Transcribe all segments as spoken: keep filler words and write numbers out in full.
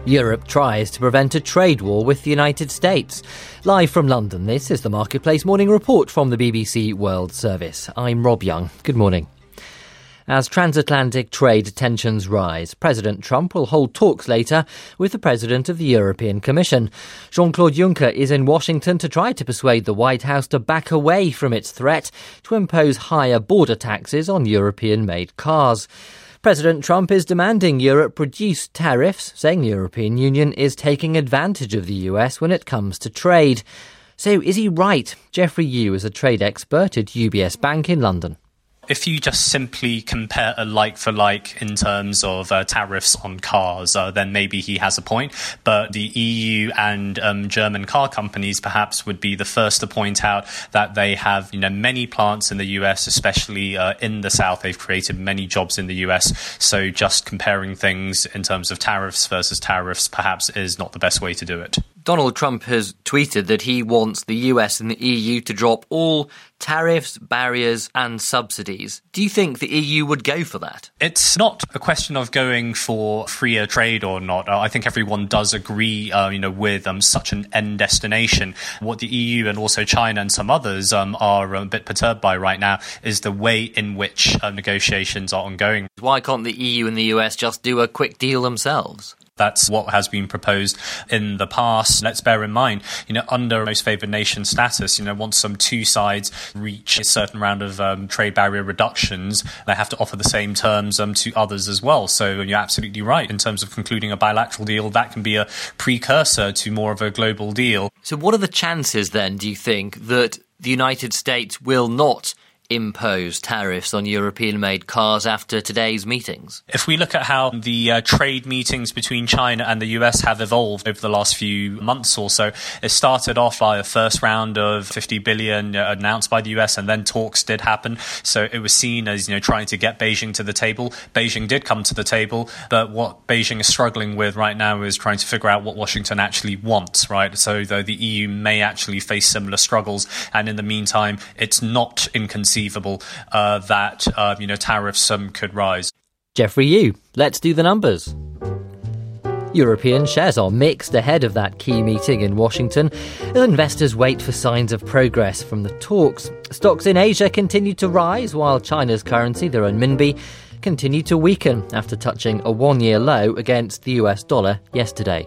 Europe tries to prevent a trade war with the United States. Live from London, this is the Marketplace Morning Report from the B B C World Service. I'm Rob Young. Good morning. As transatlantic trade tensions rise, President Trump will hold talks later with the President of the European Commission. Jean-Claude Juncker is in Washington to try to persuade the White House to back away from its threat to impose higher border taxes on European-made cars. President Trump is demanding Europe reduce tariffs, saying the European Union is taking advantage of the U S when it comes to trade. So is he right? Geoffrey Yu is a trade expert at U B S Bank in London. If you just simply compare a like-for-like in terms of uh, tariffs on cars, uh, then maybe he has a point. But the E U and um, German car companies perhaps would be the first to point out that they have, you know, many plants in the U S, especially uh, in the south. They've created many jobs in the U S. So just comparing things in terms of tariffs versus tariffs perhaps is not the best way to do it. Donald Trump has tweeted that he wants the U S and the E U to drop all tariffs, barriers and subsidies. Do you think the E U would go for that? It's not a question of going for freer trade or not. Uh, I think everyone does agree, uh, you know, with um, such an end destination. What the E U and also China and some others um, are a bit perturbed by right now is the way in which uh, negotiations are ongoing. Why can't the E U and the U S just do a quick deal themselves? That's what has been proposed in the past. Let's bear in mind, you know, under most favoured nation status, you know, once some two sides reach a certain round of um, trade barrier reductions, they have to offer the same terms um, to others as well. So you're absolutely right. In terms of concluding a bilateral deal, that can be a precursor to more of a global deal. So what are the chances then, do you think, that the United States will not impose tariffs on European-made cars after today's meetings? If we look at how the uh, trade meetings between China and the U S have evolved over the last few months or so, it started off by a first round of fifty billion uh, announced by the U S, and then talks did happen. So it was seen as, you know, trying to get Beijing to the table. Beijing did come to the table, but what Beijing is struggling with right now is trying to figure out what Washington actually wants, right? So though the E U may actually face similar struggles, and in the meantime, it's not inconceivable Uh, that uh, you know tariffs um, could rise. Geoffrey Yu, let's do the numbers. European shares are mixed ahead of that key meeting in Washington as investors wait for signs of progress from the talks. Stocks in Asia continue to rise while China's currency, the renminbi, continued to weaken after touching a one-year low against the U S dollar yesterday.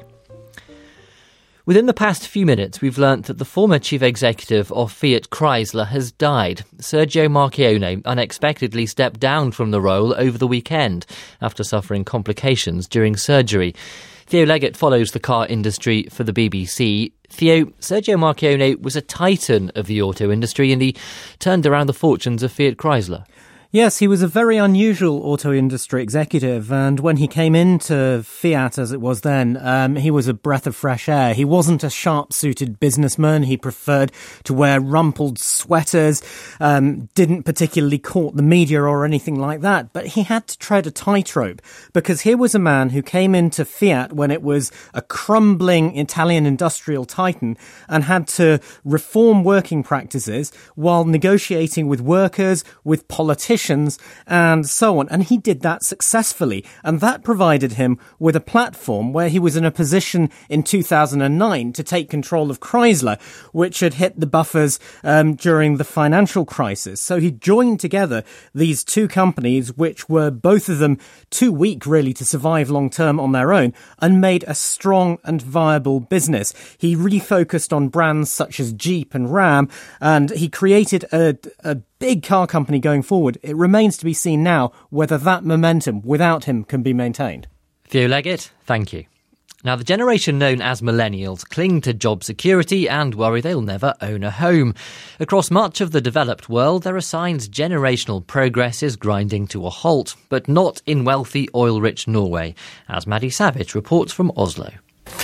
Within the past few minutes, we've learnt that the former chief executive of Fiat Chrysler has died. Sergio Marchionne unexpectedly stepped down from the role over the weekend after suffering complications during surgery. Theo Leggett follows the car industry for the B B C. Theo, Sergio Marchionne was a titan of the auto industry and he turned around the fortunes of Fiat Chrysler. Yes, he was a very unusual auto industry executive, and when he came into Fiat, as it was then, um, he was a breath of fresh air. He wasn't a sharp-suited businessman. He preferred to wear rumpled sweaters, um, didn't particularly court the media or anything like that, but he had to tread a tightrope, because here was a man who came into Fiat when it was a crumbling Italian industrial titan and had to reform working practices while negotiating with workers, with politicians, and so on. And he did that successfully. And that provided him with a platform where he was in a position in two thousand nine to take control of Chrysler, which had hit the buffers um, during the financial crisis. So he joined together these two companies, which were both of them too weak really to survive long term on their own, and made a strong and viable business. He refocused on brands such as Jeep and Ram, and he created a, a big car company going forward. It remains to be seen now whether that momentum without him can be maintained. Theo Leggett, thank you. Now, the generation known as millennials cling to job security and worry they'll never own a home. Across much of the developed world, there are signs generational progress is grinding to a halt, but not in wealthy, oil-rich Norway, as Maddie Savage reports from Oslo.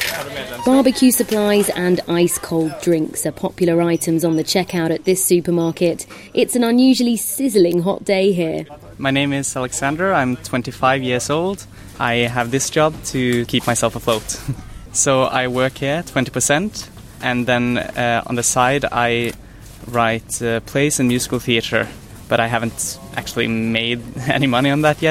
Barbecue supplies and ice-cold drinks are popular items on the checkout at this supermarket. It's an unusually sizzling hot day here. My name is Alexander. I'm twenty-five years old. I have this job to keep myself afloat. So I work here twenty percent, and then uh, on the side I write uh, plays and musical theatre. But I haven't actually made any money on that yet.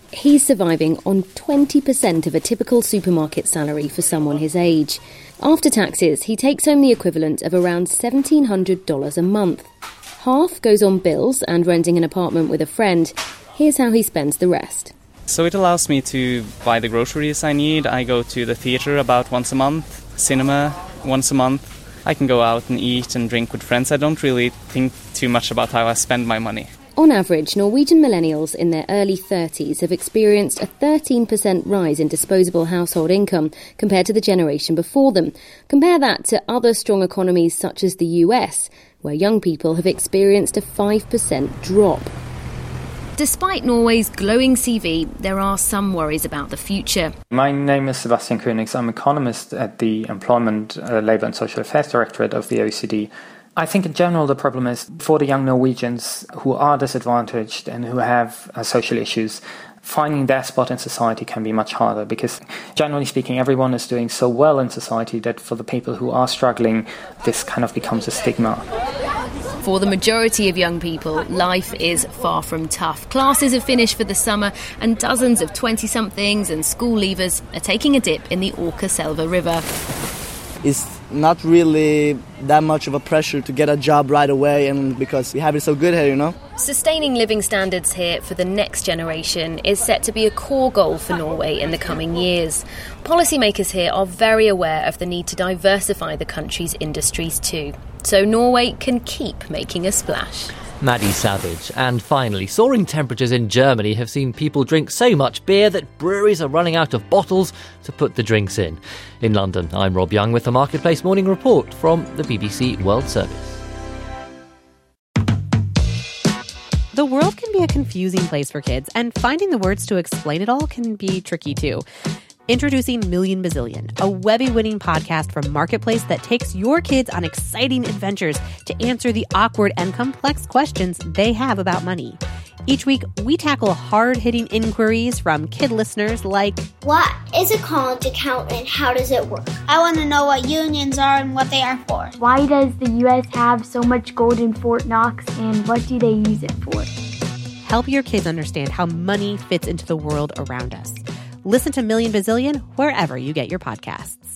He's surviving on twenty percent of a typical supermarket salary for someone his age. After taxes, he takes home the equivalent of around seventeen hundred dollars a month. Half goes on bills and renting an apartment with a friend. Here's how he spends the rest. So it allows me to buy the groceries I need. I go to the theatre about once a month, cinema once a month. I can go out and eat and drink with friends. I don't really think too much about how I spend my money. On average, Norwegian millennials in their early thirties have experienced a thirteen percent rise in disposable household income compared to the generation before them. Compare that to other strong economies such as the U S, where young people have experienced a five percent drop. Despite Norway's glowing C V, there are some worries about the future. My name is Sebastian Königs. I'm economist at the Employment, uh, Labour and Social Affairs Directorate of the O E C D. I think in general the problem is for the young Norwegians who are disadvantaged and who have uh, social issues, finding their spot in society can be much harder because, generally speaking, everyone is doing so well in society that for the people who are struggling, this kind of becomes a stigma. For the majority of young people, life is far from tough. Classes have finished for the summer and dozens of twenty-somethings and school leavers are taking a dip in the Åkerselva River. It's not really that much of a pressure to get a job right away, and because we have it so good here, you know. Sustaining living standards here for the next generation is set to be a core goal for Norway in the coming years. Policymakers here are very aware of the need to diversify the country's industries too, so Norway can keep making a splash. Maddie Savage. And finally, soaring temperatures in Germany have seen people drink so much beer that breweries are running out of bottles to put the drinks in. In London, I'm Rob Young with the Marketplace Morning Report from the B B C World Service. The world can be a confusing place for kids, and finding the words to explain it all can be tricky too. Introducing Million Bazillion, a Webby-winning podcast from Marketplace that takes your kids on exciting adventures to answer the awkward and complex questions they have about money. Each week, we tackle hard-hitting inquiries from kid listeners like, what is a college account and how does it work? I want to know what unions are and what they are for. Why does the U S have so much gold in Fort Knox and what do they use it for? Help your kids understand how money fits into the world around us. Listen to Million Bazillion wherever you get your podcasts.